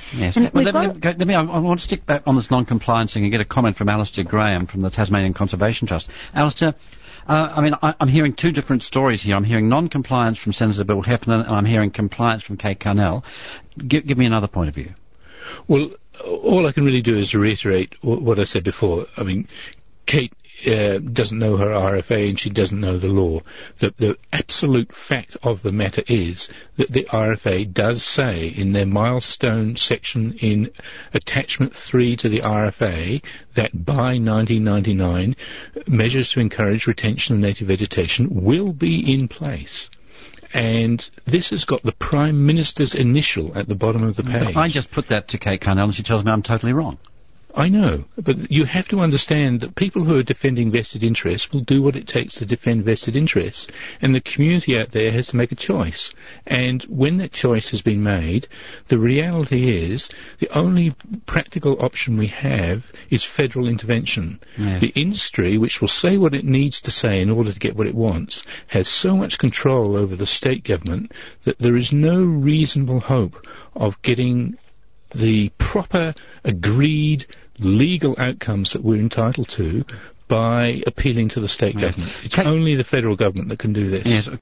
Yes. And Well, I want to stick back on this non-compliance thing and get a comment from Alistair Graham from the Tasmanian Conservation Trust. Alistair, I'm hearing two different stories here. I'm hearing non-compliance from Senator Bill Heffernan, and I'm hearing compliance from Kate Carnell. Give me another point of view. Well, all I can really do is reiterate what I said before. I mean, Kate doesn't know her RFA and she doesn't know the law. The absolute fact of the matter is that the RFA does say in their milestone section in attachment 3 to the RFA that by 1999 measures to encourage retention of native vegetation will be in place. And this has got the Prime Minister's initial at the bottom of the page. But I just put that to Kate Carnell and she tells me I'm totally wrong. I know, but you have to understand that people who are defending vested interests will do what it takes to defend vested interests, and the community out there has to make a choice. And when that choice has been made, the reality is the only practical option we have is federal intervention. Yes. The industry, which will say what it needs to say in order to get what it wants, has so much control over the state government that there is no reasonable hope of getting the proper, agreed, legal outcomes that we're entitled to by appealing to the state government. It's only the federal government that can do this. Yes.